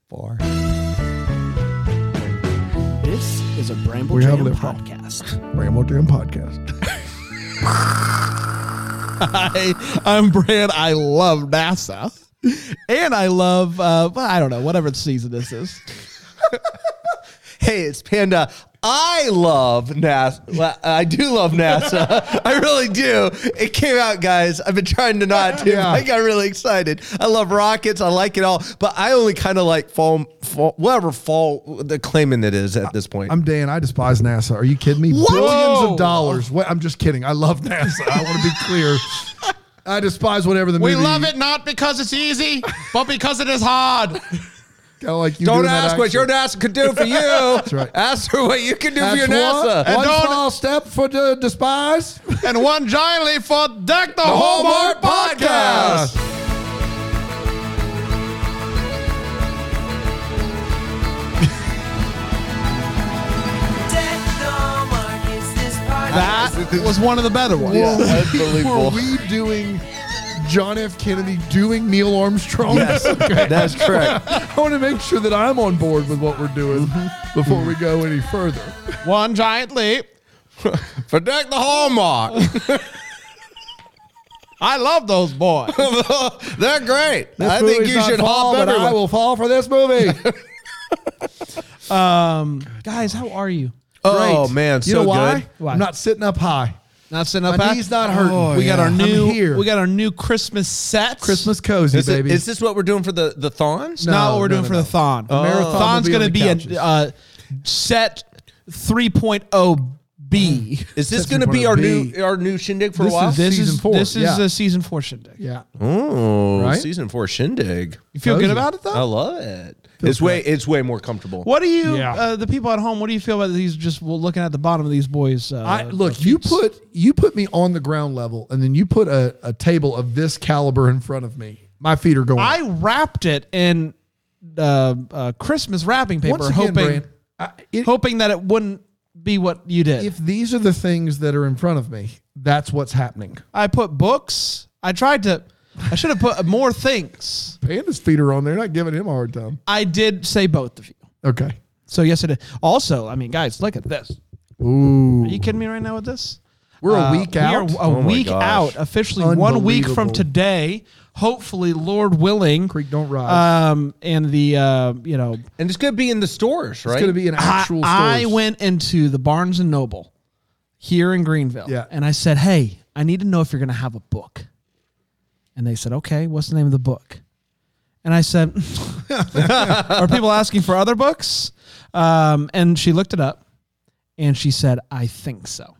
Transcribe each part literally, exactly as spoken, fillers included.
far. This is a Bramble We have Jam left off. podcast. Bramble Jam podcast. Hi, I'm Brad. I love NASA. And I love, uh, well, I don't know, whatever season this is. Hey, it's Panda. I love NASA. Well, I do love NASA. I really do. It came out, guys. I've been trying to not to. Yeah. I got really excited. I love rockets. I like it all. But I only kind of like fall, fall, whatever fall the claiming it is at this point. I'm Dan. I despise NASA. Are you kidding me? What? Billions Whoa. of dollars. What? I'm just kidding. I love NASA. I want to be clear. I despise whatever the We movie. love it not because it's easy, but because it is hard. Kind of like you Don't doing that ask what your accent. NASA could do for you. That's right. Ask her what you can do That's for your what- NASA. One don't- small step for the despise. And one giant leap for Deck the, The Hallmark, Hallmark podcast. Podcast. That was one of the better ones. Yeah, Were unbelievable. we doing John F. Kennedy doing Neil Armstrong? Yes, that's correct. I want to make sure that I'm on board with what we're doing before we go any further. One giant leap. For Deck the Hallmark. I love those boys. They're great. This I think movie's you not should fall, hop but I everyone. will fall for this movie. Um, guys, how are you? Oh, Great. man, you so know why? good. Why? I'm not sitting up high. Not sitting up My high? knee's not hurting. Oh, we got yeah. our I'm new here. we got our new Christmas set. Christmas cozy, Is, it, baby. is this what we're doing for the, the thons? It's not No, what we're no, doing no, for no. the thon. A marathon Thon's will be going to on the be couches. a uh, set three point oh B. Is this That's going to be our important. new our new shindig for This a while? is This Season is four, this is yeah. a season four shindig. yeah. oh, Right? season four shindig. You feel Cozy. good about it though? I love it. It's way it's way more comfortable. What do you, Yeah. uh, the people at home? What do you feel about these? Just well, looking at the bottom of these boys. Uh, I look, you feet? put you put me on the ground level, and then you put a, a table of this caliber in front of me. My feet are going. I wrapped it in uh, uh, Christmas wrapping paper, Once again, hoping Brand, I, it, hoping that it wouldn't be what you did. if these are the things that are in front of me, that's what's happening. I put books. I tried to. I should have put more things. Panda's feet are on there, not giving him a hard time. I did say both of you. Okay. So yes, it did. Also, I mean, guys, look at this. Ooh. Are you kidding me right now with this? We're a Uh, week we out. are a Oh my week gosh. out. Officially one week from Unbelievable. today. Hopefully, Lord willing. Creek don't rise. Um, and the uh, you know, And it's going to be in the stores, right? It's going to be an I, actual I stores. went into the Barnes and Noble here in Greenville. Yeah. And I said, hey, I need to know if you're going to have a book. And they said, okay, what's the name of the book? And I said, are people asking for other books? Um, and she looked it up and she said, I think so.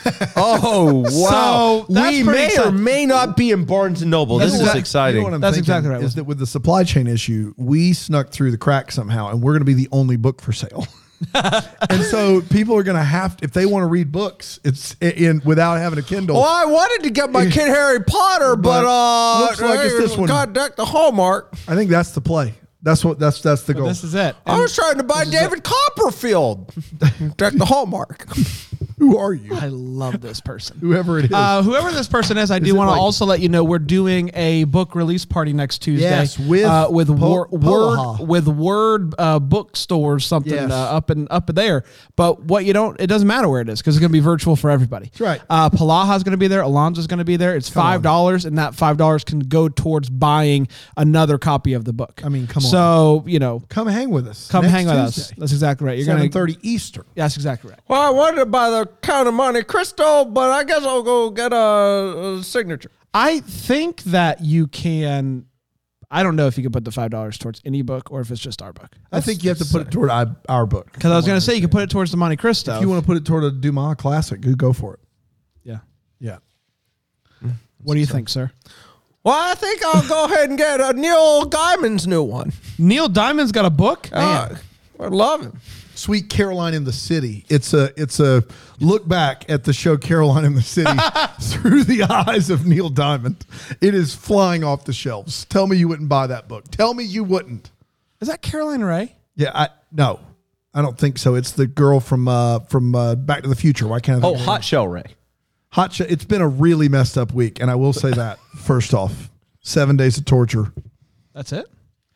Oh, wow. So, that's we pretty may or exciting. may not be in Barnes and Noble. This You is know what- exciting. You know what I'm That's thinking exactly right, Is Wesley. that with the supply chain issue, we snuck through the crack somehow, and we're going to be the only book for sale. And so people are going to have, if they want to read books, it's in without having a Kindle. Well, I wanted to get my kid Harry Potter, but, But uh, looks like it's this one. God, Deck the Hallmark. I think that's the play. That's what that's that's the goal. This is it. I was trying to buy David Copperfield. Deck the Hallmark. Who are you? I love this person. Whoever it is. Uh, whoever this person is, I do it want to like- also let you know we're doing a book release party next Tuesday. Yes, with uh, with Po- wor- Polaha. word with word uh, bookstores something Yes. uh, up and up there. But what you don't, it doesn't matter where it is because it's going to be virtual for everybody. That's right. Uh, Palaha's going to be there. Alonzo's going to be there. It's five dollars, and that five dollars can go towards buying another copy of the book. I mean, come on. So you know, Come hang with us. come next hang with us. Tuesday, That's exactly right. You're going seven to. thirty Eastern. That's exactly right. Well, I wanted to buy the Count of Monte Cristo, but I guess I'll go get a, a signature. I think that you can. I don't know if you can put the five dollars towards any book or if it's just our book. I think you have to put it toward our, our book. Because I was going to say you can put it towards the Monte Cristo. If you want to put it toward a Dumas classic, you go for it. yeah. Yeah. What do you think, sir? Well, I think I'll go ahead and get a Neil Gaiman's new one. Neil Diamond's got a book. Uh, I love him. Sweet Caroline in the City. It's a it's a look back at the show Caroline in the City through the eyes of Neil Diamond. It is flying off the shelves. Tell me you wouldn't buy that book. Tell me you wouldn't. Is that Caroline Ray? Yeah, I no. I don't think so. It's the girl from uh, from uh, Back to the Future. Why can't I Oh, think of her Hot Shell Ray. Hot Shot. It's been a really messed up week, and I will say that first off, seven days of torture. That's it.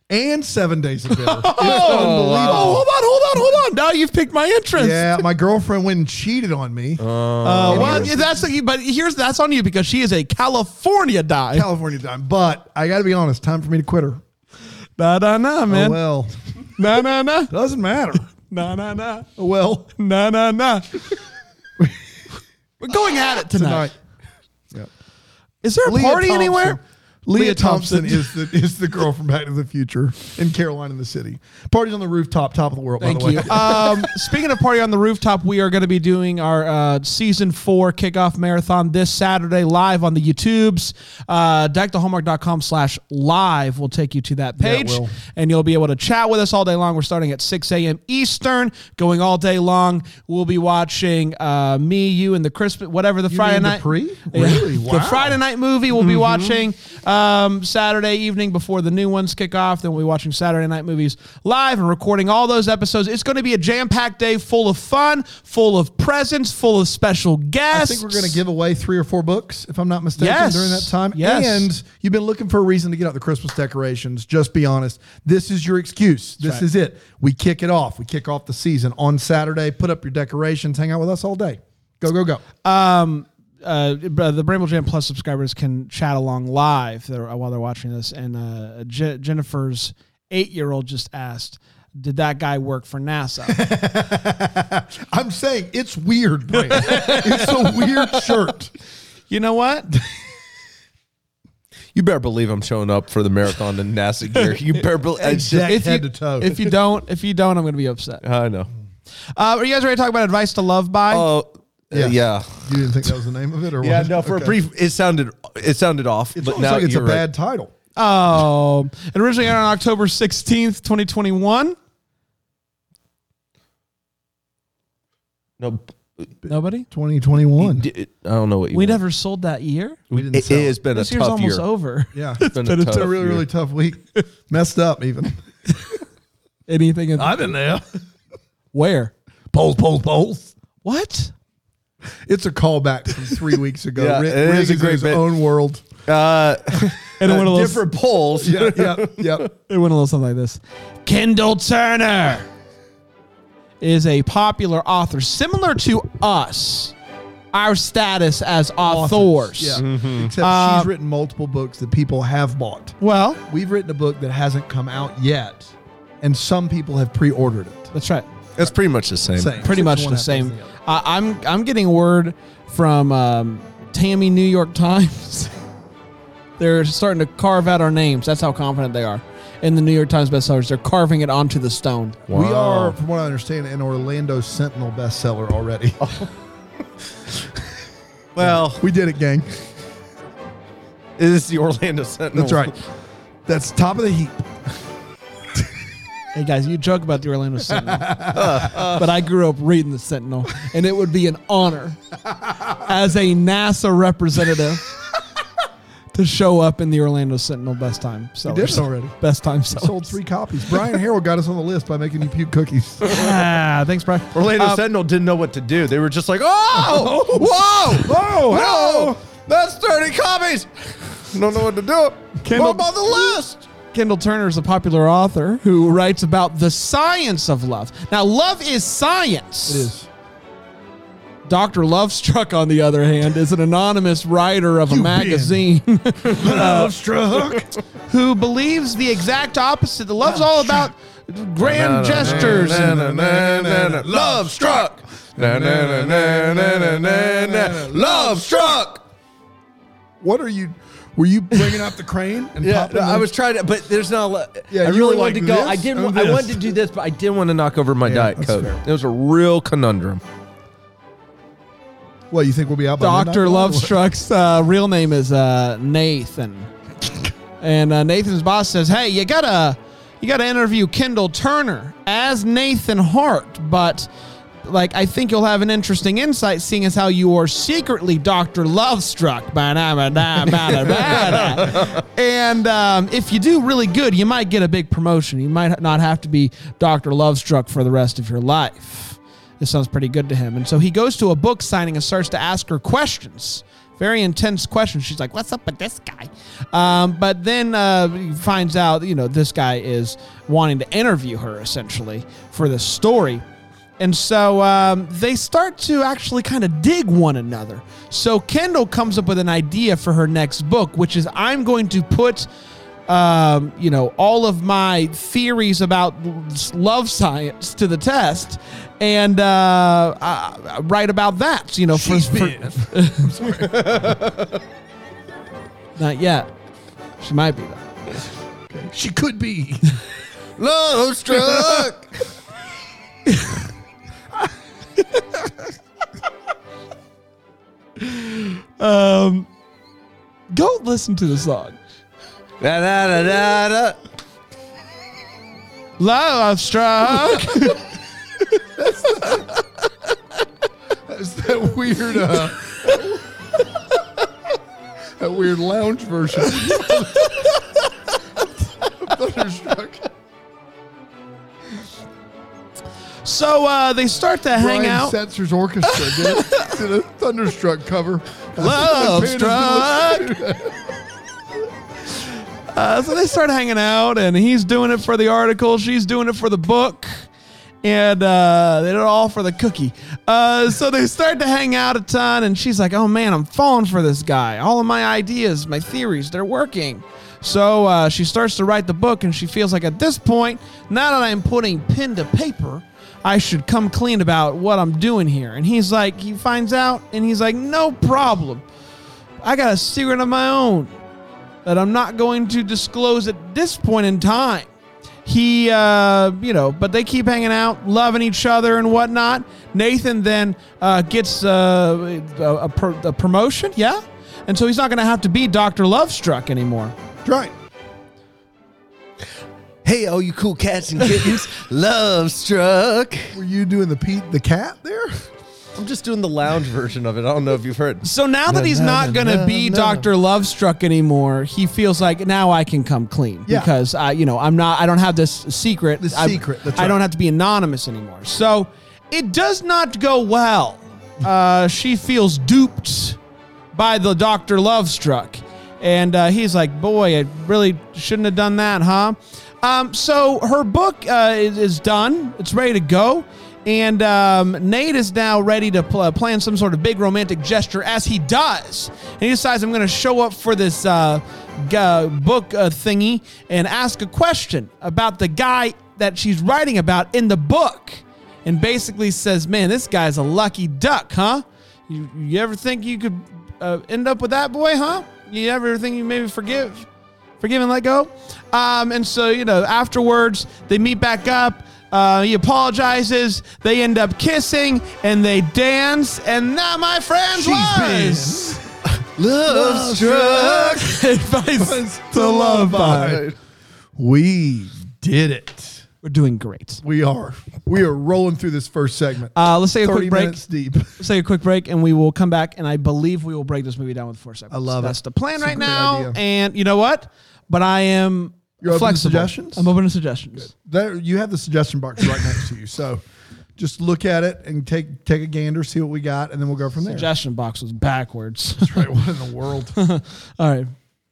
and Seven Days of Better. It's Oh, unbelievable. oh, hold on, hold on, hold on. Now you've piqued my interest. Yeah, my girlfriend went and cheated on me. Uh, well, yeah, that's but here's that's on you because she is a California dime. California time. But I got to be honest, time for me to quit her. Nah, nah, nah, Oh, man. well, Nah, nah, nah. doesn't matter. Nah, nah, nah. Oh, well, Nah, nah, nah. We're going at it tonight. tonight. Is there a Leah party Thompson. anywhere? Leah, Leah Thompson, Thompson. is the is the girl from Back to the Future in Caroline in the City. Party's on the rooftop, top of the world. Thank by the you. way. um, speaking of Party on the Rooftop, we are going to be doing our uh, season four kickoff marathon this Saturday live on the YouTubes. Uh, deck the hallmark dot com slash live will take you to that Yeah, it page, will. and you'll be able to chat with us all day long. We're starting at six a.m. Eastern, going all day long. We'll be watching uh, me, you, and the Christmas, whatever the You Friday mean the night. pre? Yeah. Really? The Wow. Mm-hmm. Friday night movie we'll be watching um, Saturday evening before the new ones kick off. Then we'll be watching Saturday night movies live and recording all those episodes. It's going to be a jam-packed day full of fun, full of presents, full of special I guests. think we're going to give away three or four books, if I'm not mistaken, Yes. during that time. Yes. And you've been looking for a reason to get out the Christmas decorations. Just be honest. This is your excuse. This right. is it. We kick it off. We kick off the season on Saturday. Put up your decorations. Hang out with us all day. Go, go, go. Um, uh, the Bramble Jam Plus subscribers can chat along live there, while they're watching this. And uh, Je- Jennifer's eight-year-old just asked, did that guy work for NASA? I'm saying it's weird, Brand. It's a weird shirt. You know what? You better believe I'm showing up for the marathon in NASA gear. You better believe. It's just, Exact if head you, to toe. if you don't, if you don't, I'm going to be upset. I know. Uh, are you guys ready to talk about advice to love by? Oh, yeah. Yes. yeah. You didn't think that was the name of it, or Yeah, what? no, for Okay. a brief, it sounded it sounded off, It's but almost now like it's a you're right. bad title. Oh, it originally aired on October sixteenth, twenty twenty-one. No, Nobody? twenty twenty-one. d- it- I don't know what you We want. never sold that year. We didn't It, sell it has been This a year's tough almost year. over. Yeah, It's been a been a tough it's a really, year. really tough week. Messed up, even. Anything in I've been there. where? Polls, polls, polls. What? It's a callback from three weeks ago. Yeah, Rick, it Rick is a in great his bit. own world. Uh, And it went a little, different polls. Yeah, yeah, yeah. it went a little something like this. Kendall Turner is a popular author, similar to us, our status as authors. Yeah. Mm-hmm. Except Uh, she's written multiple books that people have bought. Well, We've written a book that hasn't come out yet, and some people have pre-ordered it. that's right. It's pretty much the same. Same. Pretty Six much one the happens same. to the other. I, I'm I'm getting word from um, Tammy New York Times. They're starting to carve out our names. That's how confident they are. In the New York Times bestsellers, they're carving it onto the stone. We Wow. are, from what I understand, an Orlando Sentinel bestseller already. Well, We did it, gang. it is the Orlando Sentinel. That's right. That's top of the heap. Hey guys, you joke about the Orlando Sentinel, but I grew up reading the Sentinel, and it would be an honor as a NASA representative to show up in the Orlando Sentinel best time sellers. did it already. Best time sellers. Sold three copies. Brian Harrell got us on the list by making you puke cookies. Ah, thanks, Brian. Orlando Uh, Sentinel didn't know what to do. They were just like, oh, whoa, Whoa, whoa, that's thirty copies. Don't know what to do. Kendall- What about the list? Kendall Turner is a popular author who writes about the science of love. Now, love is science. It is. Doctor Lovestruck, on the other hand, is an anonymous writer of a You magazine Love struck. who believes the exact opposite. The love's all about grand gestures. and- Love struck. Love struck. What are you? Were you bringing up the crane? And Yeah, popping I the- was trying to, but there's not. A lot. Yeah, I you really were wanted like to go. this I didn't. and wa- I this. wanted to do this, but I didn't want to knock over my Yeah, Diet that's Coke. fair. It was a real conundrum. What, you think we'll be out by Doctor midnight? Lovestruck's uh, real name is uh, Nathan, and uh, Nathan's boss says, "Hey, you gotta, you gotta interview Kendall Turner as Nathan Hart, but like I think you'll have an interesting insight, seeing as how you are secretly Doctor Lovestruck." And um, if you do really good, you might get a big promotion. You might not have to be Doctor Lovestruck for the rest of your life. This sounds pretty good to him. And so he goes to a book signing and starts to ask her questions. Very intense question. She's like, what's up with this guy? Um, but then uh, he finds out, you know, this guy is wanting to interview her, essentially, for the story. And so um, they start to actually kind of dig one another. So Kendall comes up with an idea for her next book, which is I'm going to put, um, you know, all of my theories about love science to the test and uh, uh, write about that, you know. She's for, been. for Not yet. She might be, though. Okay. She could be. Love struck. um, go listen to the song. Da, da, da, da, da. Love struck. That's that weird, uh, that weird lounge version. Thunderstruck. So uh, they start to hang Brian out. Setzer's orchestra did, did a Thunderstruck cover. Love Panda's gonna struck. do Uh, so they start hanging out, and he's doing it for the article. She's doing it for the book. And uh, they did it all for the cookie. Uh, so they start to hang out a ton, and she's like, oh, man, I'm falling for this guy. All of my ideas, my theories, they're working. So uh, she starts to write the book, and she feels like at this point, now that I'm putting pen to paper, I should come clean about what I'm doing here. And he's like, he finds out, and he's like, no problem. I got a secret of my own that I'm not going to disclose at this point in time. He, uh, you know, but they keep hanging out, loving each other and whatnot. Nathan then uh, gets uh, a, a, pro- a promotion, yeah? And so he's not going to have to be Doctor Lovestruck anymore. That's right. Hey, all you cool cats and kittens. Love struck. Were you doing the Pete the cat there? I'm just doing the lounge version of it. I don't know if you've heard. So now that he's No, no, not no, going to no, be no. Doctor Lovestruck anymore, he feels like now I can come clean Yeah. because I, you know, I'm not. I don't have this secret. The I- secret, that's I right. don't have to be anonymous anymore. So it does not go well. Uh, she feels duped by the Doctor Lovestruck, and uh, he's like, "Boy, I really shouldn't have done that, huh?" Um, so her book uh, is, is done. It's ready to go. And um, Nate is now ready to pl- plan some sort of big romantic gesture, as he does. And he decides, I'm going to show up for this uh, g- uh, book uh, thingy and ask a question about the guy that she's writing about in the book. And basically says, man, this guy's a lucky duck, huh? You, you ever think you could uh, end up with that boy, huh? You ever think you maybe forgive, forgive and let go? Um, and so, you know, afterwards, they meet back up. Uh, he apologizes. They end up kissing and they dance. And that, my friends, was Love struck. Advice to Love Bite. We did it. We're doing great. We are. We are rolling through this first segment. Uh, let's take a thirty quick break. minutes deep. Let's take a quick break, and we will come back. And I believe we will break this movie down with four segments. I love it. That's the plan It's a right great now. idea. And you know what? But I am You're open to flexible. suggestions? I'm open to suggestions. There, you have the suggestion box right next to you. So just look at it and take take a gander, see what we got, and then we'll go from there. Suggestion box was backwards. That's right. What in the world? All right.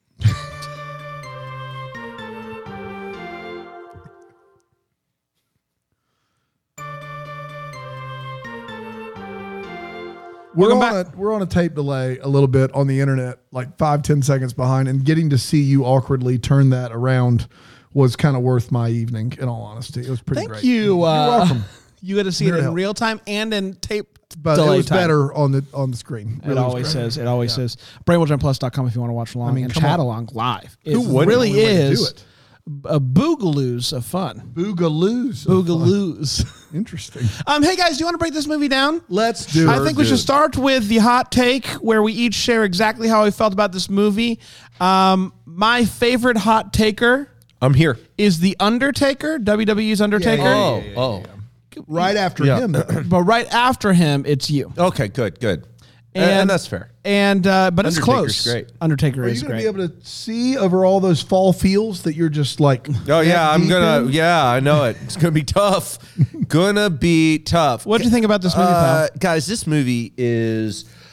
We're on, Welcome a, we're on a tape delay a little bit on the internet, like five, ten seconds behind, and getting to see you awkwardly turn that around was kind of worth my evening, in all honesty. It was pretty Thank great. you. Uh, You're welcome. You got to see Here it to in help. real time and in tape But delay it was time. better on the on the screen. It Really was always great. says. It always Yeah. says. brainwell gen plus dot com if you want to watch along I mean, and come chat on. along live. It Who wouldn't? really The only way to do is it. a boogaloos of fun. Boogaloos. Boogaloos. Interesting. um, hey guys, do you want to break this movie down? Let's do I it. think we should start with the hot take, where we each share exactly how we felt about this movie. Um, my favorite hot taker I'm here. is the Undertaker, W W E's Undertaker. yeah, Oh, oh. right after Yeah. him. But right after him, it's you. Okay, good, good. And, And- and that's fair. And uh, but it's Undertaker's close. great. Undertaker Are you is going to great. be able to see over all those fall fields that you're just like? Oh yeah, that I'm deep gonna. in? Yeah, I know it. It's gonna be tough. Gonna be tough. What do you think about this movie, Uh, pal? guys, this movie is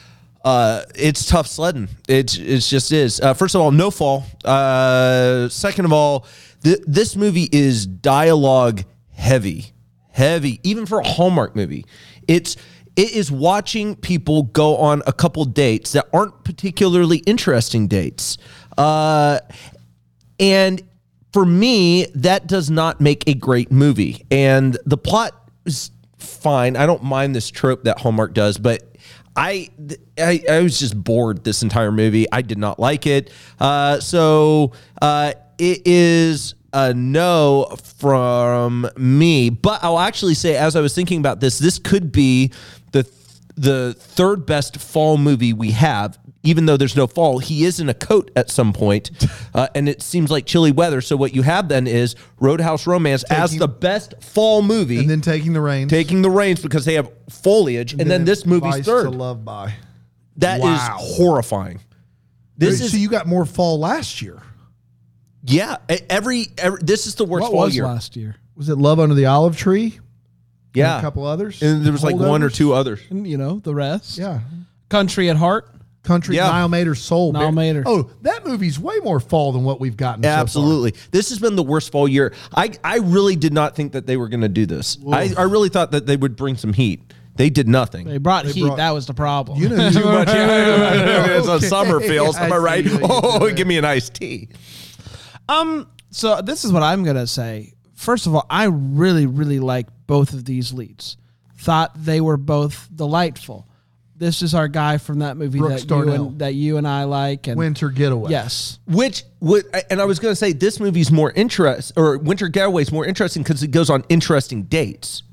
uh, it's tough sledding. It it just is. Uh, first of all, no fall. Uh, second of all, th- this movie is dialogue heavy, heavy, even for a Hallmark movie. It's it is watching people go on a couple dates that aren't particularly interesting dates, uh, and for me, that does not make a great movie. And the plot is fine. I don't mind this trope that Hallmark does, but I, I, I was just bored this entire movie. I did not like it. Uh, so uh, it is a no from me. But I'll actually say, as I was thinking about this, this could be the the third best fall movie we have. Even though there's no fall, he is in a coat at some point, uh, and it seems like chilly weather. So what you have then is Roadhouse Romance taking, as the best fall movie, and then taking the reins, taking the reins because they have foliage, and, and then, then this movie's Vice third. To Love by. That wow. is horrifying. This so is you got more fall last year. Yeah, every, every this is the worst what fall was year. Last year? Was it Love Under the Olive Tree? Yeah, and a couple others, and there was like one or two others. And, you know, the rest. Yeah, Country at Heart. Country, yeah. Nile Mater, Soul. Nile Mater. Oh, that movie's way more fall than what we've gotten. Absolutely. So far. This has been the worst fall year. I, I really did not think that they were going to do this. I, I really thought that they would bring some heat. They did nothing. They brought They heat. brought- that was the problem. You know, Too much. It's a Okay. summer feels. Am I I right? see what you Oh, did there. give me an iced tea. Um. So this is what I'm gonna say. First of all, I really, really like both of these leads. Thought they were both delightful. This is our guy from that movie Brooks that you, Darnell. and, that you and I like. And Winter Getaway. yes, Which would, and I was going to say this movie's more interest, or Winter Getaway's more interesting because it goes on interesting dates.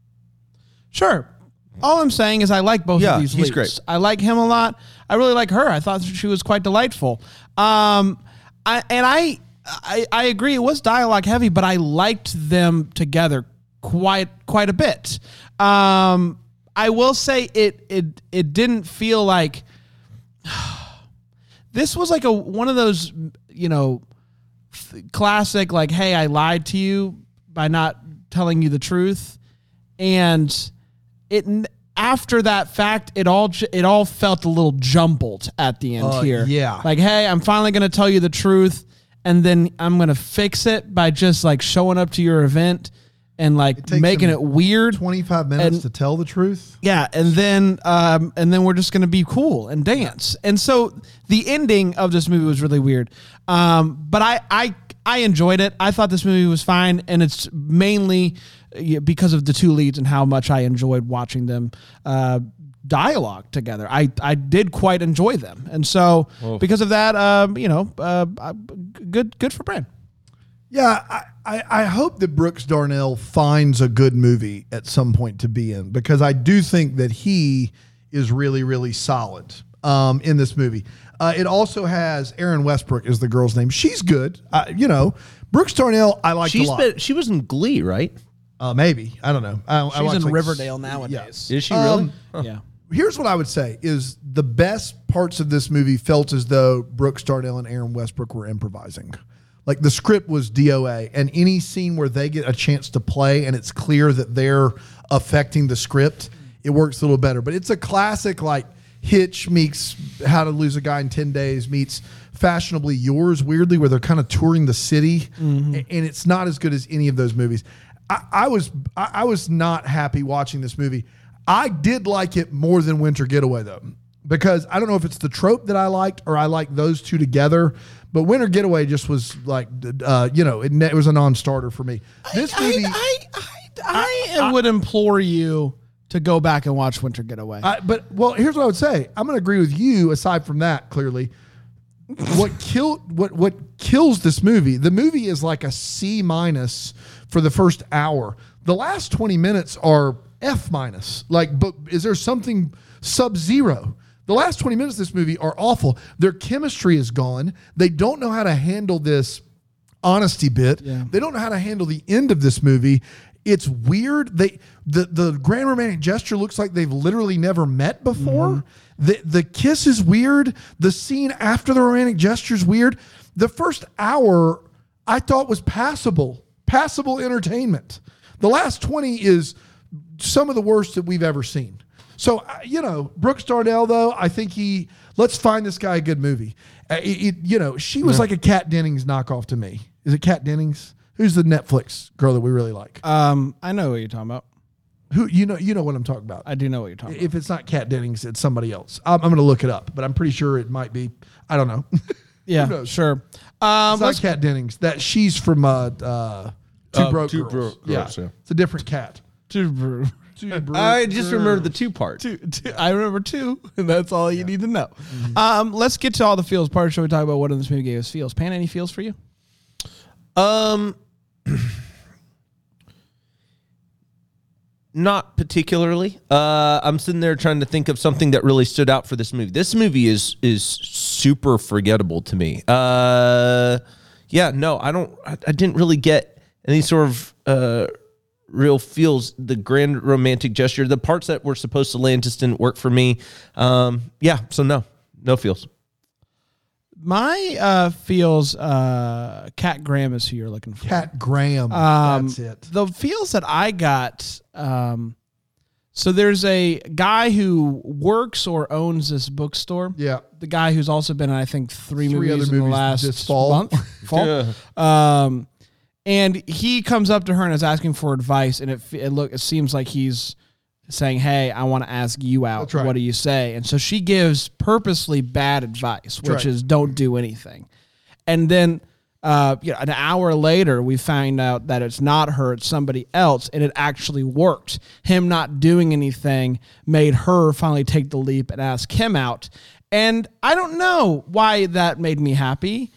sure. All I'm saying is I like both Yeah, of these he's leads. great. I like him a lot. I really like her. I thought she was quite delightful. Um, I and I, I, I agree. It was dialogue heavy, but I liked them together quite quite a bit. Um, I will say it it it didn't feel like this was like a one of those, you know, th- classic like, hey, I lied to you by not telling you the truth, and it after that fact, it all ju- it all felt a little jumbled at the end Uh, here. yeah. Like, hey, I'm finally going to tell you the truth, and then I'm going to fix it by just like showing up to your event and like takes making him it weird. twenty-five minutes And- to tell the truth. Yeah, and then um, and then we're just gonna be cool and dance. And so the ending of this movie was really weird. Um, but I I I enjoyed it. I thought this movie was fine, and it's mainly uh, because of the two leads and how much I enjoyed watching them uh, dialogue together. I I did quite enjoy them, and so because of that, um, you know, uh, uh, good good for Brad. Yeah, I, I, I hope that Brooks Darnell finds a good movie at some point to be in, because I do think that he is really, really solid um, in this movie. Uh, it also has Erin Westbrook is the girl's name. She's good. Uh, you know, Brooks Darnell, I like a She's lot. been, she was in Glee, right? uh, maybe. I don't know. I, I She's watch in like- Riverdale nowadays. Is she Um, really? Yeah. Here's what I would say is the best parts of this movie felt as though Brooks Darnell and Erin Westbrook were improvising. Like the script was D O A, and any scene where they get a chance to play and it's clear that they're affecting the script, it works a little better. But it's a classic like Hitch meets How to Lose a Guy in ten days meets Fashionably Yours, weirdly, where they're kind of touring the city, Mm-hmm. a- and it's not as good as any of those movies. I, I was I, I was not happy watching this movie. I did like it more than Winter Getaway though, because I don't know if it's the trope that I liked or I like those two together. But Winter Getaway just was like, uh, you know, it, it was a non-starter for me. This movie, I, I, I, I would implore you to go back and watch Winter Getaway. I, but well, here's what I would say. I'm going to agree with you. Aside from that, clearly, what killed what what kills this movie? The movie is like a C minus for the first hour. The last twenty minutes are F minus. Like, but is there something sub zero? The last twenty minutes of this movie are awful. Their chemistry is gone. They don't know how to handle this honesty bit. Yeah. They don't know how to handle the end of this movie. It's weird. They the the grand romantic gesture looks like they've literally never met before. Mm-hmm. The the kiss is weird. The scene after the romantic gesture is weird. The first hour I thought was passable, passable entertainment. The last twenty is some of the worst that we've ever seen. So, uh, you know, Brooks Darnell, though, I think he, let's find this guy a good movie. Uh, it, it, you know, she was yeah. like a Kat Dennings knockoff to me. Is it Kat Dennings? Who's the Netflix girl that we really like? Um, I know what you're talking about. Who you know? You know what I'm talking about. I do know what you're talking if about. If it's not Kat Dennings, it's somebody else. I'm, I'm going to look it up, but I'm pretty sure it might be. I don't know. Yeah, sure. Um, it's not Kat Dennings. That she's from uh, uh, Two uh, Broke two Girls. Broke yeah. Girls, yeah, it's a different cat. Two bro. Two broke I just girls. remember the two part. Two, two, I remember two, and that's all you Yeah. need to know. Mm-hmm. Um, let's get to all the feels part. Shall we talk about what in this movie gave us feels? Pan, any feels for you? Um, not particularly. Uh, I'm sitting there trying to think of something that really stood out for this movie. This movie is is super forgettable to me. Uh, yeah, no, I don't. I, I didn't really get any sort of uh real feels. The grand romantic gesture, the parts that were supposed to land just didn't work for me. Um, yeah, so no, no feels. My uh, feels, uh, Cat Graham is who you're looking for. Cat Graham. Um, That's it. The feels that I got. Um, so there's a guy who works or owns this bookstore. Yeah. The guy who's also been in, I think, three, Three movies other in the movies last this fall. month. fall. Yeah. Um, and he comes up to her and is asking for advice, and it it look it seems like he's saying, "Hey, I want to ask you out. Right. What do you say?" And so she gives purposely bad advice, which right. is don't do anything. And then, uh, you know, an hour later, we find out that it's not her, it's somebody else, and it actually worked. Him not doing anything made her finally take the leap and ask him out. And I don't know why that made me happy.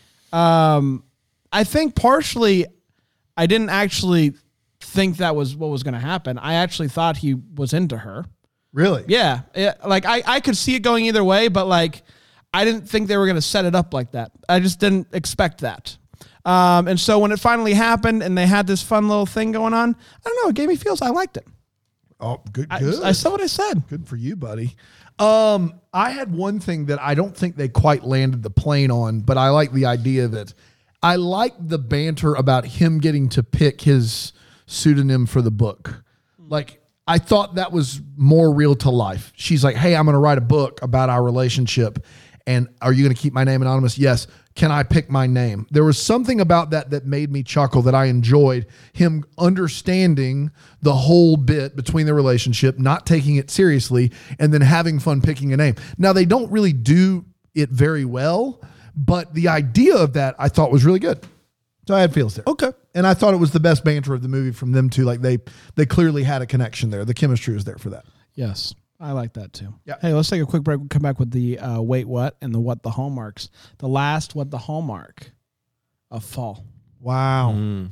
Um, I think partially I didn't actually think that was what was going to happen. I actually thought he was into her. Really? Yeah. It, like I, I could see it going either way, but like I didn't think they were going to set it up like that. I just didn't expect that. Um, and so when it finally happened and they had this fun little thing going on, I don't know, it gave me feels. I liked it. Oh, good, I, good. I said what I said. Good for you, buddy. Um, I had one thing that I don't think they quite landed the plane on, but I like the idea of it. I like the banter about him getting to pick his pseudonym for the book. Like, I thought that was more real to life. She's like, "Hey, I'm going to write a book about our relationship. And are you going to keep my name anonymous?" "Yes." "Can I pick my name?" There was something about that that made me chuckle, that I enjoyed him understanding the whole bit between the relationship, not taking it seriously, and then having fun picking a name. Now, they don't really do it very well, but the idea of that I thought was really good. So I had feels there. Okay. And I thought it was the best banter of the movie from them two. Like they, they clearly had a connection there. The chemistry was there for that. Yes. I like that too. Yeah. Hey, let's take a quick break. We'll come back with the uh, wait what and the what the hallmarks. The last what the hallmark of fall. Wow. Mm.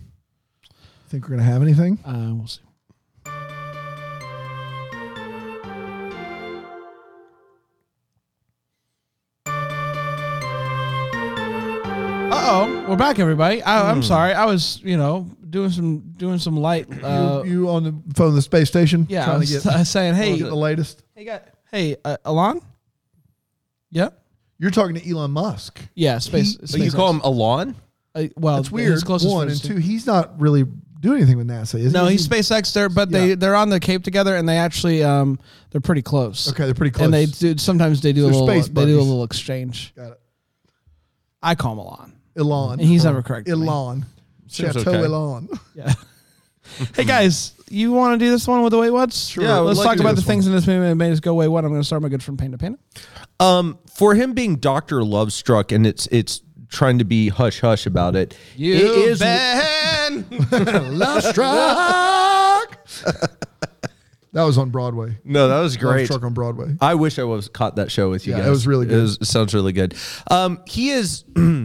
Think we're going to have anything? Uh, we'll see. Uh-oh, we're back, everybody. I, I'm sorry. I was, you know, doing some doing some light. Uh, you, you on the phone, the space station? yeah, I Trying was to get, uh, saying, hey, get the latest? hey, got, hey, uh, Alon? Yeah? You're talking to Elon Musk. Yeah, space. He- But space you call him Alon? Uh, well, That's weird. his closest One friends and do. two, he's not really doing anything with NASA, is he? No, Is he's he? SpaceX there, but they Yeah. they're on the Cape together, and they actually um they're pretty close. Okay, they're pretty close. And they do sometimes they do So a little space they do a buddies. little exchange. Got it. I call him Alon. Elon. And he's never corrected me. Elon. Seems Chateau okay. Elon. Yeah. Hey guys, you want to do this one with the wait what's? Sure. Yeah, I would Let's like talk to do about the this things in this movie that made us go wait what. I'm going to start my good friend Pain to Pain. Um, for him being Doctor Lovestruck, and it's it's trying to be hush hush about it. You it is been Love Struck. That was on Broadway. no, that was Love great. Struck on Broadway. I wish I was caught that show with you Yeah, guys. it was really good. It, was, it sounds really good. Um, he is.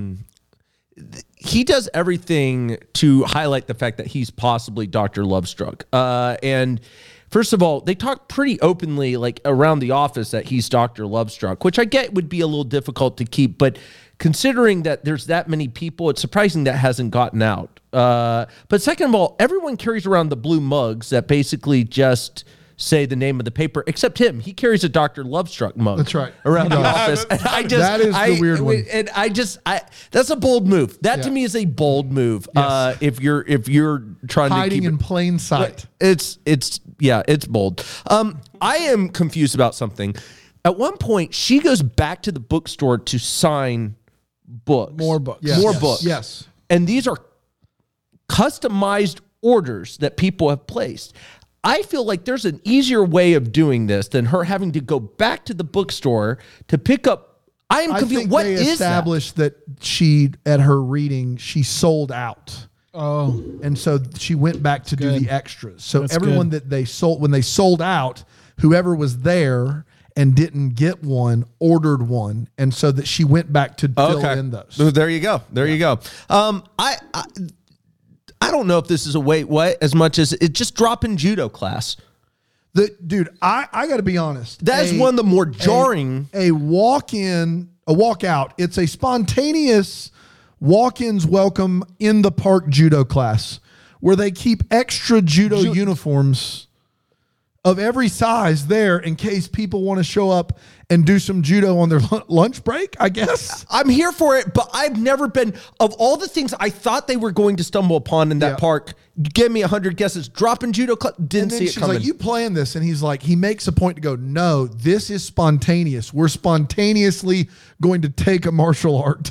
He does everything to highlight the fact that he's possibly Doctor Lovestruck. Uh, and first of all, they talk pretty openly, like around the office, that he's Doctor Lovestruck, which I get would be a little difficult to keep. But considering that there's that many people, it's surprising that hasn't gotten out. Uh, but second of all, everyone carries around the blue mugs that basically just say the name of the paper, except him. He carries a Doctor Lovestruck mug. That's right. Around He the does. office. And I just, That is the I, weird one. And I just, I that's a bold move. That Yeah. to me is a bold move. Uh, if you're if you're trying to Hiding keep in it, plain sight. it's it's yeah, it's bold. Um, I am confused about something. At one point, she goes back to the bookstore to sign books, More books. Yes. more Yes. books. Yes. And these are customized orders that people have placed. I feel like there's an easier way of doing this than her having to go back to the bookstore to pick up. I am I confused. think What they is that? established that? she, at her reading, she sold out. Oh, And so she went back to do Good. the extras. So That's everyone good. that they sold, when they sold out, whoever was there and didn't get one ordered one. And so that she went back to fill in those. So there you go. There you go. Um, I, I I don't know if this is a weight what as much as it just drop in judo class. The dude, I, I got to be honest. That is A- one of the more jarring. A, a walk in, a walk out. It's a spontaneous walk-ins welcome in the park judo class where they keep extra judo Ju- uniforms of every size there in case people want to show up and do some judo on their lu- lunch break, I guess. I'm here for it, but I've never been of all the things I thought they were going to stumble upon in that Yeah. park. Give me a hundred guesses. Drop in judo class. Didn't And then see it she's coming. like, "You playing this?" And he's like, he makes a point to go, "No, this is spontaneous. We're spontaneously going to take a martial art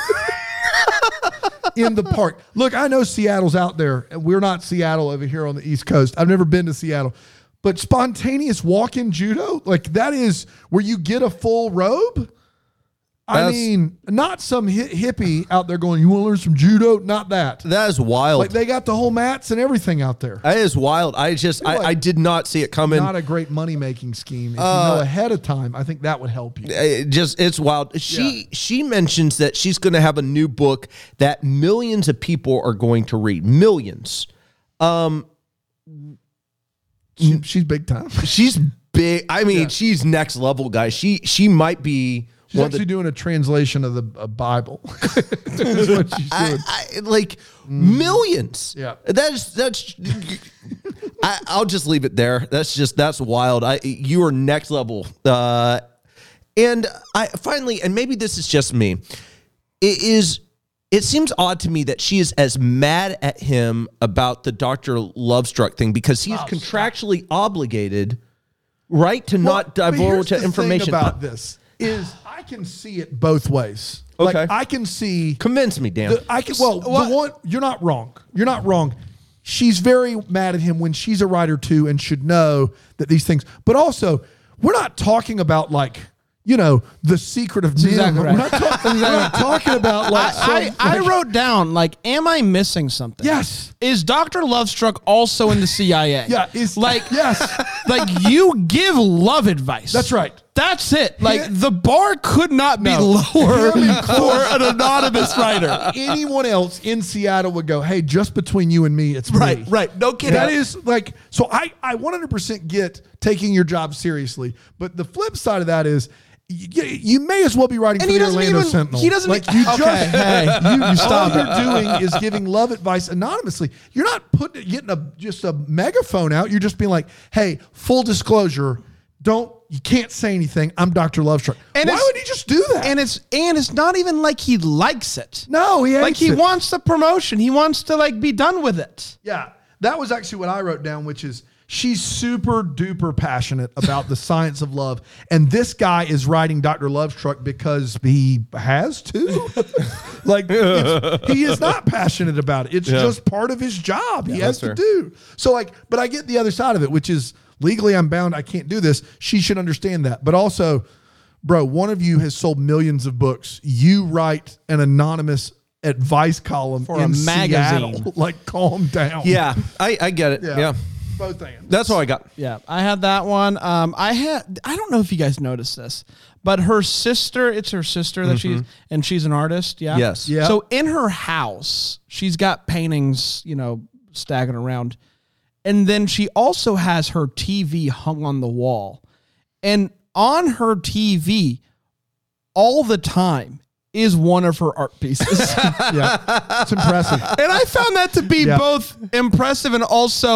in the park." Look, I know Seattle's out there, and we're not Seattle over here on the East Coast. I've never been to Seattle, but spontaneous walk-in judo, like that is where you get a full robe. I That's- mean, not some hi- hippie out there going, "You want to learn some judo?" Not that. that is wild. Like they got the whole mats and everything out there. that is wild. I just I, like- I did not see it coming. Not a great money making scheme. If Uh, you know ahead of time, I think that would help you. It just it's wild. She she mentions that she's going to have a new book that millions of people are going to read. Millions. She, she's big time. She's big. I mean, Yeah. she's next level, guys. She she might be She's one of actually the doing a translation of the uh, Bible. That's what she's I, doing. I, like millions. Yeah. That's that's. I, I'll just leave it there. That's just that's wild. I you are next level. Uh, and I finally, and maybe this is just me. It is. It seems odd to me that she is as mad at him about the Doctor Lovestruck thing because he is contractually obligated, right, to not Well, but here's divulge that the information. thing about this is I can see it both ways. Like Okay. I can see Convince me, Dan. the, I can well the one you're not wrong. You're not wrong. She's very mad at him when she's a writer too and should know that these things. But also, we're not talking about like you know the secret of Nim. exactly right. We're not, talk- we're not talking about like I, some, I like- wrote down like, am I missing something? Yes. Is Doctor Lovestruck also in the C I A? Yeah, is like yes. like you give love advice. That's right. That's it. Like Yeah. the bar could not be No. lower Him and for an anonymous writer. Anyone else in Seattle would go, "Hey, just between you and me, it's Right, me." right. No kidding. That is like so. I I one hundred percent get taking your job seriously, but the flip side of that is. You, you may as well be writing And for he the doesn't Orlando even- Sentinel. he doesn't like even- you Okay, just hey, you, you stop all it. you're doing is giving love advice anonymously. You're not putting getting a just a megaphone out. You're just being like, "Hey, full disclosure, don't you can't say anything. I'm Doctor Lovestruck." And Why it's- would he just do that? And it's and it's not even like he likes it. no, he hates Like he it. wants the promotion. He wants to like be done with it. Yeah, that was actually what I wrote down, which is she's super duper passionate about the science of love. And this guy is writing Doctor Lovestruck because he has to. like, it's, he is not passionate about it. It's Yeah. just part of his job. He has that's to fair. do. So, like, but I get the other side of it, which is legally I'm bound. I can't do this. She should understand that. But also, bro, one of you has sold millions of books. You write an anonymous advice column For a in magazine. Seattle. Like, calm down. yeah, I, I get it. Yeah. Both ends. That's all I got. Yeah, I had that one. Um, I had. I don't know if you guys noticed this, but her sister. It's her sister that she's and she's an artist. Yeah. Yes. Yeah. So in her house, she's got paintings, you know, staggering around, and then she also has her T V hung on the wall, and on her T V, all the time is one of her art pieces. Yeah, it's impressive. And I found that to be Yeah. both impressive and also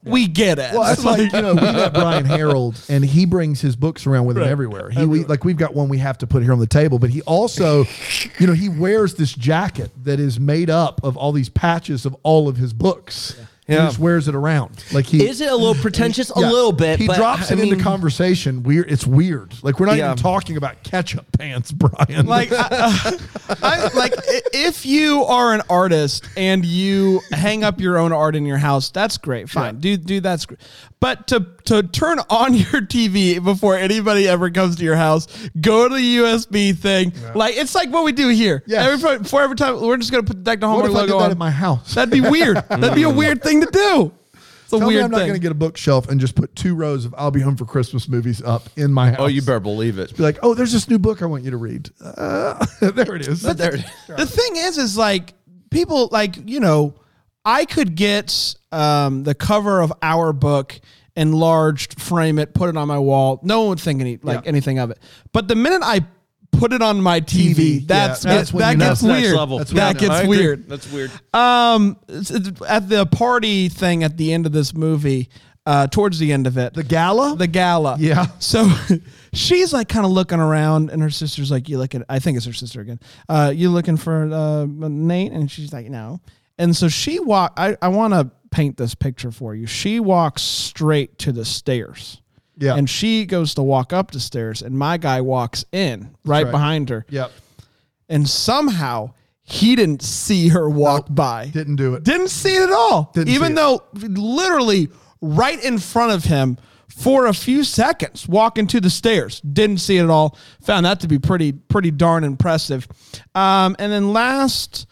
we get it. Well, that's like, you know, we met Brian Harold, and he brings his books around with him Right. everywhere. He we, like we've got one we have to put here on the table, but he also, you know, he wears this jacket that is made up of all these patches of all of his books. Yeah. He Yeah. just wears it around. Like he Is it a little pretentious? Yeah. A little bit. He but, drops I it mean, into conversation. Weird. It's weird. Like we're not Yeah. even talking about ketchup pants, Brian. Like, I, uh, I, like i- if you are an artist and you hang up your own art in your house, that's great. Fine, Yeah. do do that's great. But to to turn on your T V before anybody ever comes to your house, go to the U S B thing. Like it's like what we do here. Yes. Every before every time we're just gonna put the Deck the what Hallmark if I did logo that on. at my house? That'd be weird. That'd be a weird thing to do. It's a Tell weird me I'm not thing. going to get a bookshelf and just put two rows of I'll Be Home for Christmas movies up in my house. Oh, you better believe it. Be like, oh, there's this new book I want you to read. Uh, there it is. There, The thing is, is like people like, you know, I could get um, the cover of our book enlarged, frame it, put it on my wall. No one would think any like Yeah. anything of it. But the minute I put it on my T V, T V, that's yeah, that's when that you know gets it's next weird. level. That's when That you know. I gets agree. weird. That's weird. Um, it's- it's- at the party thing at the end of this movie, uh, towards the end of it, The gala? the gala. Yeah. So she's like kind of looking around, and her sister's like, "You looking?" I think it's her sister again. Uh, you looking for uh, Nate? And she's like, "No." And so she walk. I I want to paint this picture for you. She walks straight to the stairs. Yeah. And she goes to walk up the stairs, and my guy walks in right, right. behind her. Yep. And somehow he didn't see her walk by. Didn't do it. Didn't see it at all. Didn't see Even it. though literally right in front of him for a few seconds walking to the stairs. Didn't see it at all. Found that to be pretty pretty darn impressive. Um, and then last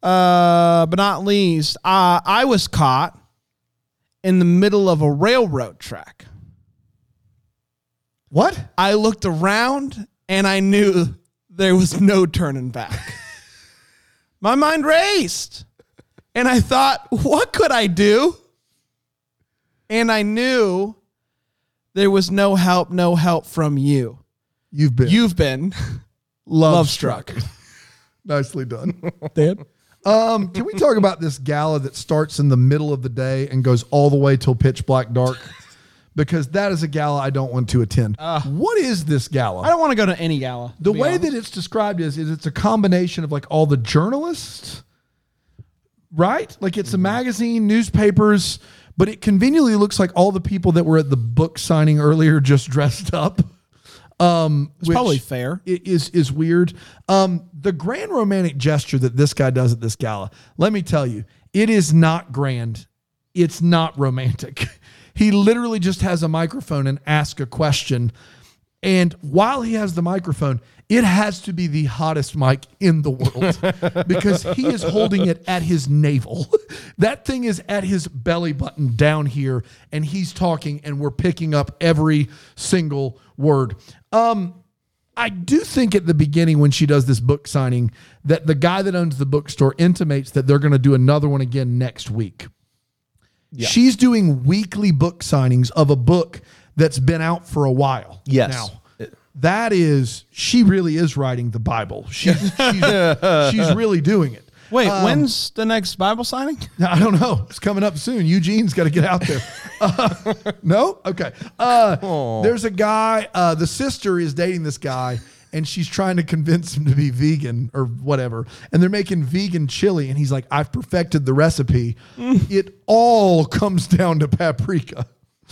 uh, but not least, uh, I was caught in the middle of a railroad track. What? I looked around and I knew there was no turning back. My mind raced. And I thought, what could I do? And I knew there was no help, no help from you. You've been You've been love struck. nicely done. Dan? Um, can we talk about this gala that starts in the middle of the day and goes all the way till pitch black dark? Because that is a gala I don't want to attend. What is this gala? I don't want to go to any gala. to The be way honest. that it's described is, is it's a combination of like all the journalists, right? Like it's a magazine, newspapers, but it conveniently looks like all the people that were at the book signing earlier just dressed up. Um, It's probably fair. i- Is is weird. Um, the grand romantic gesture that this guy does at this gala, let me tell you, it is not grand. It's not romantic. He literally just has a microphone and asks a question. And while he has the microphone, it has to be the hottest mic in the world because he is holding it at his navel. That thing is at his belly button down here, and he's talking, and we're picking up every single word. Um, I do think at the beginning when she does this book signing that the guy that owns the bookstore intimates that they're going to do another one again next week. Yeah. She's doing weekly book signings of a book that's been out for a while. Yes. Now, that is, she really is writing the Bible. She's, she's, she's really doing it. Wait, Um, when's the next Bible signing? I don't know. It's coming up soon. Eugene's got to get out there. Uh, no? Okay. Uh, there's a guy, uh, the sister is dating this guy, and she's trying to convince him to be vegan or whatever. And they're making vegan chili, and he's like, I've perfected the recipe. It all comes down to paprika.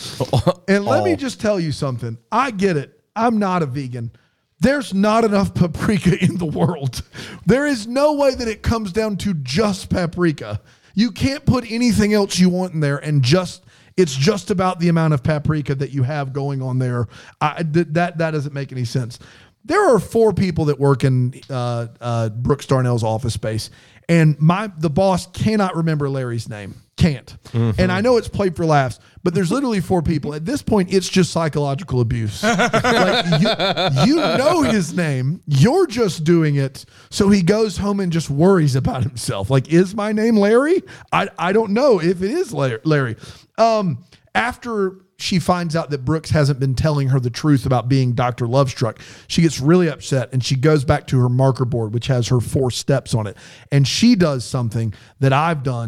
And let me just tell you something. I get it. I'm not a vegan. There's not enough paprika in the world. There is no way that it comes down to just paprika. You can't put anything else you want in there and just it's just about the amount of paprika that you have going on there. I, th- that that doesn't make any sense. There are four people that work in uh, uh, Brooks Darnell's office space, and my the boss cannot remember Larry's name. Can't. Mm-hmm. And I know it's played for laughs, but there's literally four people. At this point, it's just psychological abuse. Like you, you know his name. You're just doing it. So he goes home and just worries about himself. Like, is my name Larry? I, I don't know if it is Larry. Um, after she finds out that Brooks hasn't been telling her the truth about being Doctor Lovestruck, she gets really upset and she goes back to her marker board, which has her four steps on it. And she does something that I've done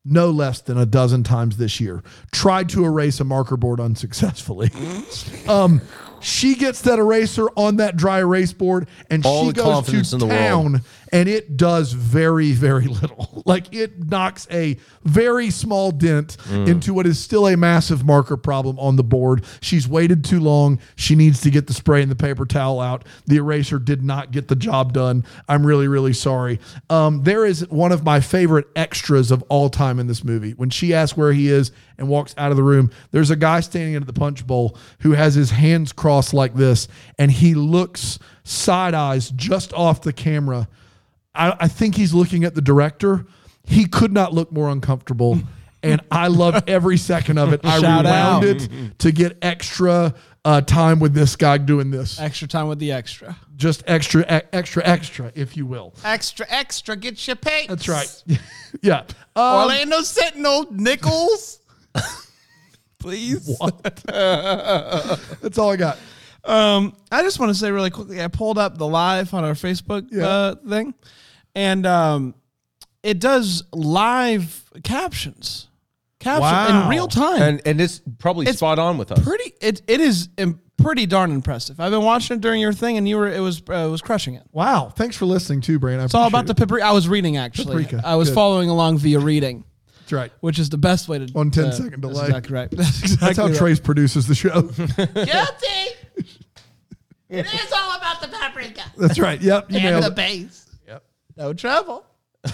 no less than a dozen times this year. Tried to erase a marker board unsuccessfully. um, she gets that eraser on that dry erase board, and All she the goes confidence to in the town, world. and it does very, very little. Like, it knocks a very small dent Mm. into what is still a massive marker problem on the board. She's waited too long. She needs to get the spray and the paper towel out. The eraser did not get the job done. I'm really, really sorry. Um, there is one of my favorite extras of all time in this movie. When she asks where he is and walks out of the room, there's a guy standing at the punch bowl who has his hands crossed like this, and he looks side eyes just off the camera. I, I think he's looking at the director. He could not look more uncomfortable, and I loved every second of it. I Shout rewound out. it to get extra uh, time with this guy doing this. Extra time with the extra. Just extra, e- extra, extra, if you will. Extra, extra, get your pay. That's right. Yeah. Um, Orlando Sentinel, Nichols. Please. that's all I got. Um, I just want to say really quickly, I pulled up the live on our Facebook Yeah. uh, thing, and um, it does live captions, caption Wow. in real time. And and it's probably It's spot on with us. pretty, it it is im- pretty darn impressive. I've been watching it during your thing, and you were it was uh, was crushing it. Wow. Thanks for listening too, Brandon. It's all about the paprika. I was reading actually. Paprika. I was Good. following along via reading, That's right. which is the best way to On ten uh, second that's delay. exactly right. That's exactly That's how right. Trace produces the show. Guilty. It is all about the paprika That's right. Yep. You and nailed the it. base. Yep. No trouble.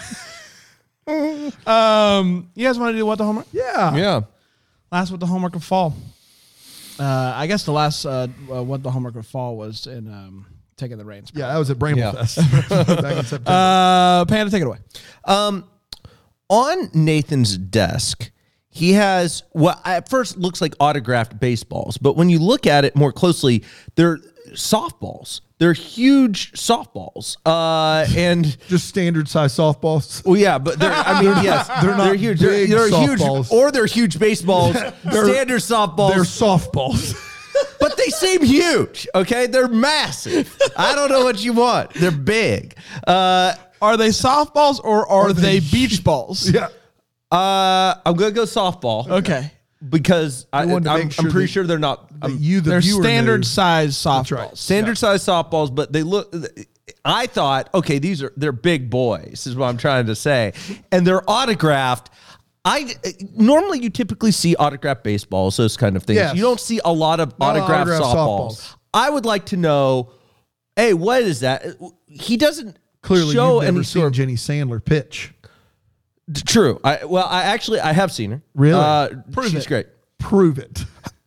Um, you guys want to do what the homework? Yeah. Yeah. Last what the homework of fall. Uh, I guess the last uh, uh, what the homework of fall was in um, Taking the Reins. Yeah, that was at Bramble Yeah. Fest back in September. Uh, Panda, take it away. Um, on Nathan's desk, he has what at first looks like autographed baseballs, but when you look at it more closely, they're softballs. They're huge softballs. Uh, and Just standard size softballs. well, yeah, but they're, I mean, yes, they're not huge. big they're, they're huge, softballs. or they're huge baseballs, standard softballs. They're softballs. But they seem huge. Okay, they're massive. I don't know what you want. They're big. Uh, Are they softballs or are, they they beach balls? yeah. uh, I'm gonna go softball. Okay. Because I, I'm, wanted to I'm make sure pretty that- sure they're not. That um, you, the They're viewer, standard knew. size softballs. right. standard size softballs, but they look. I thought, okay, these are they're big boys. Is what I'm trying to say, and they're autographed. I normally you typically see autographed baseballs, those kind of things. Yes. You don't see a lot of Not autographed, autographed softballs. softballs. I would like to know, hey, what is that? He doesn't Clearly, show you've never any seen sort of Jenny Sandler pitch. true. I well, I actually I have seen her. Really? Uh, Prove she's it. great. Prove it.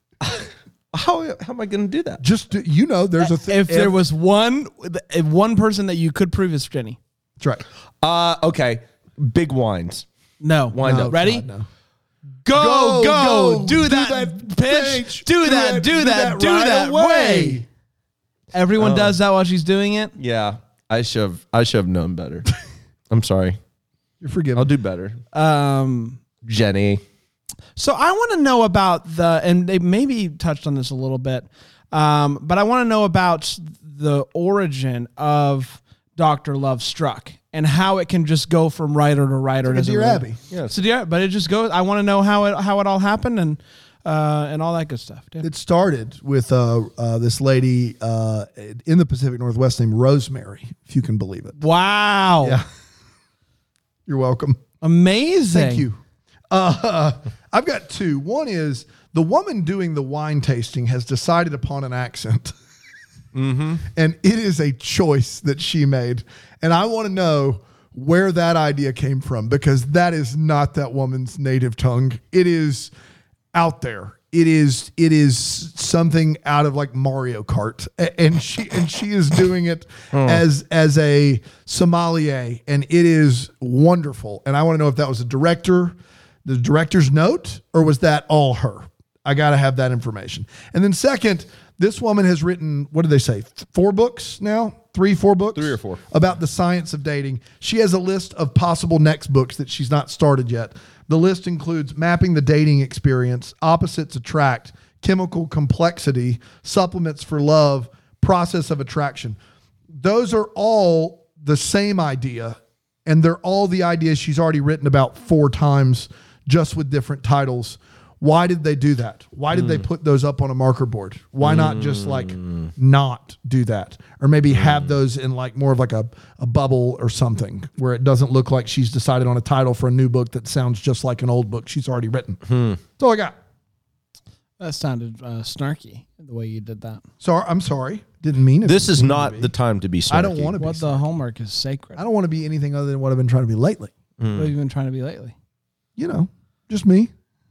How how am I going to do that? Just do- you know, there's a thing. If there was one, if one person that you could prove is Jenny. That's right. Uh, okay, big wines. No. Wind no. up. Ready? God, no. Go, Go, go, go. do, Do that, that pitch. pitch. Do, that, do that, do right that, away. way. Everyone does that while she's doing it. Yeah, I should have. I should have known better. I'm sorry. You're forgiven. I'll do better, Um, Jenny. So I want to know about the, and they maybe touched on this a little bit, um, but I want to know about the origin of Doctor Love Struck and how it can just go from writer to writer. Like a It doesn't Dear really- Abby. Yes. So yeah, but it just goes. I want to know how it how it all happened and uh, and all that good stuff. Yeah. It started with uh, uh, this lady uh, in the Pacific Northwest named Rosemary, if you can believe it. Wow. Yeah. You're welcome. Amazing. Thank you. Uh, I've got two. One is the woman doing the wine tasting has decided upon an accent. And it is a choice that she made. And I want to know where that idea came from, because that is not that woman's native tongue. It is out there. It is it is something out of like Mario Kart, A- and she and she is doing it as as a sommelier, and it is wonderful. And I want to know if that was a director, the director's note, or was that all her? I got to have that information. And then second, this woman has written, what did they say, four books now? Three, four books? Three or four. About the science of dating. She has a list of possible next books that she's not started yet. The list includes Mapping the Dating Experience, Opposites Attract, Chemical Complexity, Supplements for Love, Process of Attraction. Those are all the same idea and they're all the ideas she's already written about four times, just with different titles. Why did they do that? Why did mm. they put those up on a marker board? Why mm. not just like not do that? Or maybe mm. have those in like more of like a, a bubble or something where it doesn't look like she's decided on a title for a new book that sounds just like an old book she's already written. Hmm. That's all I got. That sounded uh, snarky, the way you did that. Sorry, I'm sorry. Didn't mean it. This is not the time to be snarky. I don't want to be What the snarky. homework is sacred. I don't want to be anything other than what I've been trying to be lately. Mm. What have you been trying to be lately? You know, just me.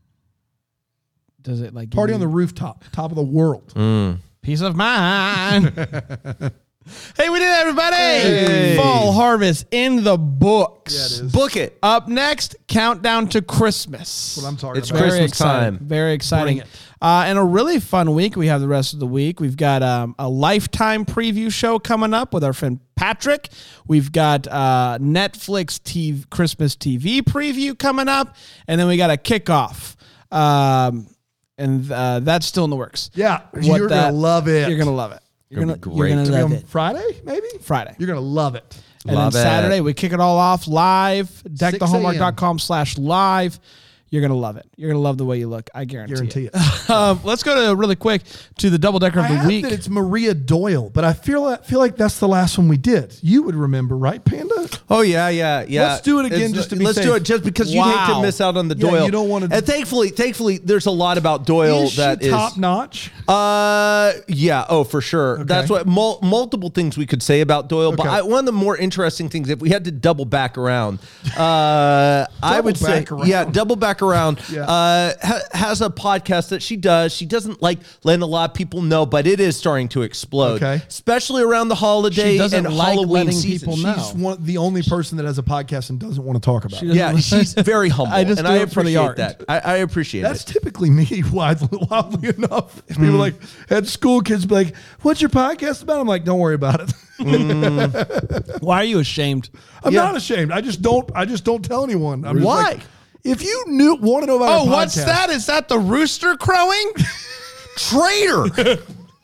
Does it like Party on the rooftop, top of the world. Mm. Peace of mind? Hey, we did it, everybody. Hey. Fall harvest in the books. Yeah, it is. Book it. Up next, countdown to Christmas. That's what I'm talking It's about. Christmas Very exciting. time. Very exciting. Bring it. Uh, and a really fun week we have the rest of the week. We've got um, a Lifetime preview show coming up with our friend Patrick. We've got uh, Netflix T V, Christmas T V preview coming up. And then we got a kickoff. Um, and uh, that's still in the works. Yeah, What you're that- going to love it. You're going to love it. You're Gonna going be to you're great. gonna It's gonna love be it. on Friday, maybe? Friday. You're going to love it. And Love then it. Saturday, we kick it all off live, deck the six homework a.m. dot com slash live. You're going to love it. You're going to love the way you look. I guarantee, Guarantee it. it. um, let's go to really quick to the double decker of I the have week. that it's Maria Doyle, but I feel like, feel like that's the last one we did. You would remember, right, Panda? Oh yeah, yeah, yeah. Let's do it again It's- just to be Let's safe. do it just because you hate Wow. to miss out on the Yeah, Doyle. you don't wanna- And thankfully, thankfully, there's a lot about Doyle Is she that is top notch? Uh, yeah. Oh, for sure. That's what mul- multiple things we could say about Doyle. But Okay. I, one of the more interesting things, if we had to double back around, uh, I would say, back around. yeah, double back around. Yeah. Uh, ha- has a podcast that she does. She doesn't like letting a lot of people know, but it is starting to explode, Okay. especially around the holiday She doesn't and like Halloween letting season. people She's- know. She's one, the only person that has a podcast and doesn't want to talk about She it. doesn't- Yeah, she's very humble, I just and do I it for the appreciate art. that. I, I appreciate That's it. typically me, widely, wildly enough. People Mm. like at school, kids be like, "What's your podcast about?" I'm like, "Don't worry about it." Why are you ashamed? I'm Yeah. not ashamed. I just don't. I just don't tell anyone. I'm just Why? like, if you knew, want to know about Oh, our what's podcast- that? Is that the rooster crowing? Traitor.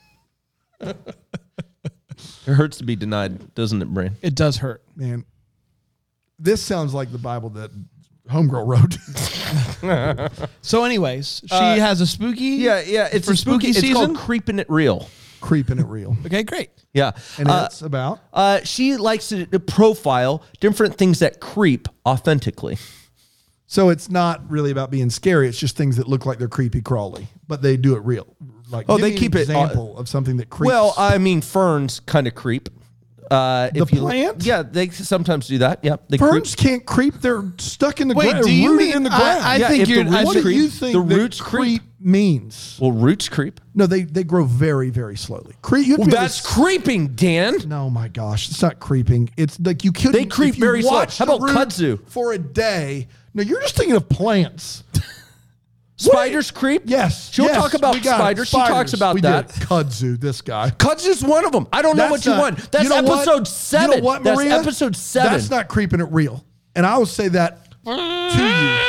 It hurts to be denied, doesn't it, Brain? It does hurt. Man, this sounds like the Bible that Homegirl wrote. So, anyways, she Uh, has a spooky. Yeah, yeah. It's For a spooky, spooky It's called season? Creeping It Real. Creeping it real. Okay, great. Yeah. And Uh, it's about uh, she likes to to profile different things that creep authentically. so it's not really about being scary. It's just things that look like they're creepy crawly, but they do it real. Like, Oh, give they me an keep it, uh, example of something that creeps. Well, I mean, ferns kind of creep. Uh, The if you, plant? Yeah, they sometimes do that. Yeah, they Ferns creep. can't creep. They're stuck in the Wait, ground. do you rooted mean- in the I- ground? I Yeah, think if the you're- I roots what do creep, you think the that roots creep means? Well, roots creep. No, they they grow very very slowly. Creep. Well, that's creeping, Dan. No, my gosh, it's not creeping. It's like you could. They creep very slow. How about kudzu? for a day? No, you're just thinking of plants. Spiders creep. Yes, she'll yes, talk about we got it. spiders. She talks about we that. Did. Kudzu, this guy. Kudzu's one of them. I don't know That's what you not- want. That's you know what? episode seven. You know what, Maria? That's episode seven. That's not creeping it real. And I will say that to you.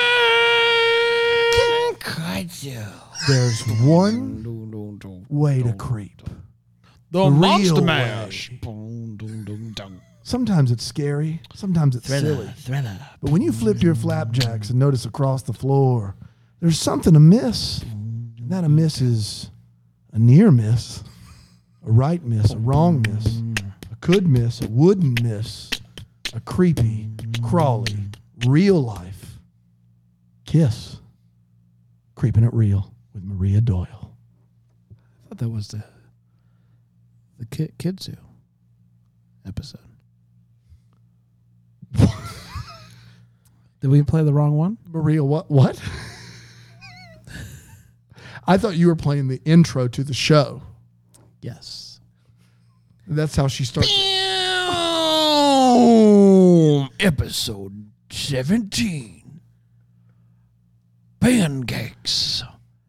There's one way to creep. The real Monster way. Mash. Sometimes it's scary. Sometimes it's silly. But when you flip your flapjacks and notice across the floor, there's something amiss. And that amiss is a near miss, a right miss, a wrong miss, a could miss, a wouldn't miss, a creepy, crawly, real life kiss. Creeping It Real with Maria Doyle. I thought that was the the kid, kid zoo episode. Did we play the wrong one? Maria, what? What? I thought you were playing the intro to the show. Yes. That's how she starts. Episode seventeen. Pancakes.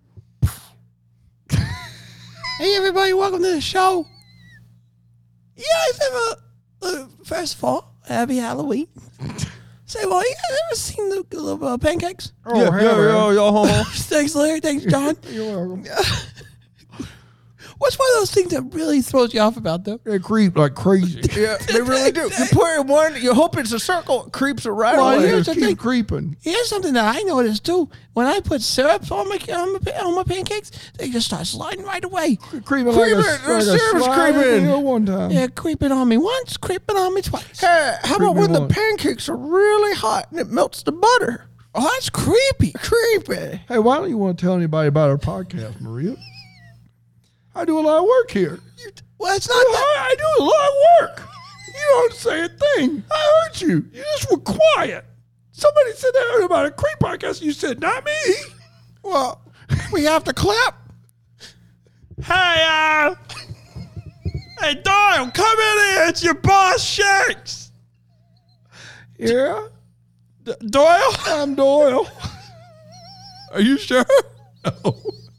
Hey everybody, welcome to the show. You guys ever, uh, first of all, happy Halloween. Say, well, you guys ever seen the little uh, pancakes? Oh, yeah, yeah, yeah, yeah. Thanks, Larry. Thanks, John. You're welcome. What's one of those things that really throws you off about them? They creep like crazy. Yeah, they really do. You put it in one, you hope it's a circle, it creeps it right Well, away. they here's just the keep thing. creeping. Here's something that I noticed too. When I put syrup on my on my, on my pancakes, they just start sliding right away. Creeping like a, Creeping. like The a syrup's slide creeping. wheel one time. Yeah, creeping on me once, creeping on me twice. Hey, how about Creepy when the one. pancakes are really hot and it melts the butter? Oh, that's creepy. Creepy. Hey, why don't you want to tell anybody about our podcast, Maria? I do a lot of work here. Well, it's not I, that. I do a lot of work. You don't say a thing. I heard you. You just were quiet. Somebody said they heard about a creep podcast. You said, not me. Well, we have to clap. Hey, uh, hey, Doyle, come in here. It's your boss, Shanks. Yeah, D- Doyle? I'm Doyle. Are you sure? No,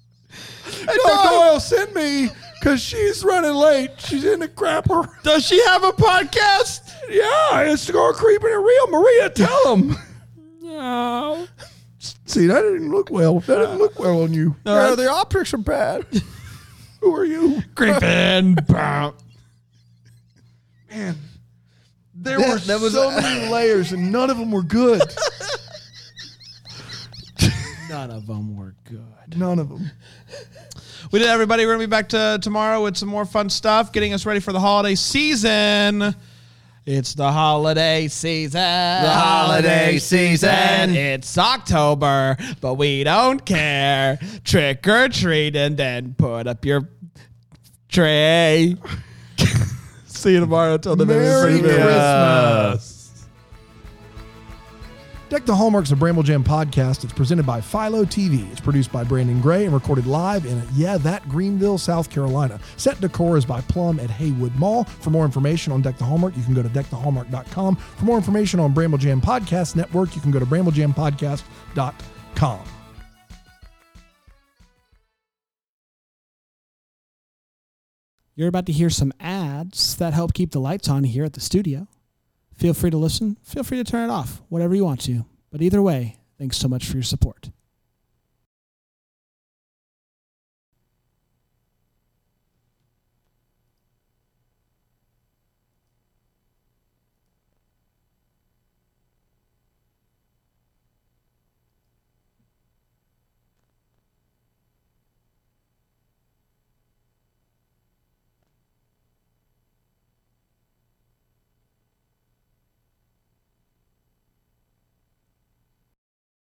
Doyle sent me because she's running late. She's in the crapper. Does she have a podcast? Yeah, it's called Creeping and Real. Maria, tell him. No. See, that didn't look well. That didn't look well on you. Yeah, the optics are bad. Who are you? Creeping. Bow. Man, there That- were that was so a- many layers and none of them were good. None of them were good. None of them. We did, everybody. We're going to be back to tomorrow with some more fun stuff, getting us ready for the holiday season. It's the holiday season. The holiday season. It's October, but we don't care. Trick or treat and then put up your tray. See you tomorrow. Until the Merry very Christmas. Deck the Hallmarks of Bramble Jam podcast. It's presented by Philo T V. It's produced by Brandon Gray and recorded live in, yeah, that Greenville, South Carolina. Set decor is by Plum at Haywood Mall. For more information on Deck the Hallmark, you can go to deck the hallmark dot com. For more information on Bramble Jam Podcast Network, you can go to bramble jam podcast dot com. You're about to hear some ads that help keep the lights on here at the studio. Feel free to listen. Feel free to turn it off, whatever you want to. But either way, thanks so much for your support.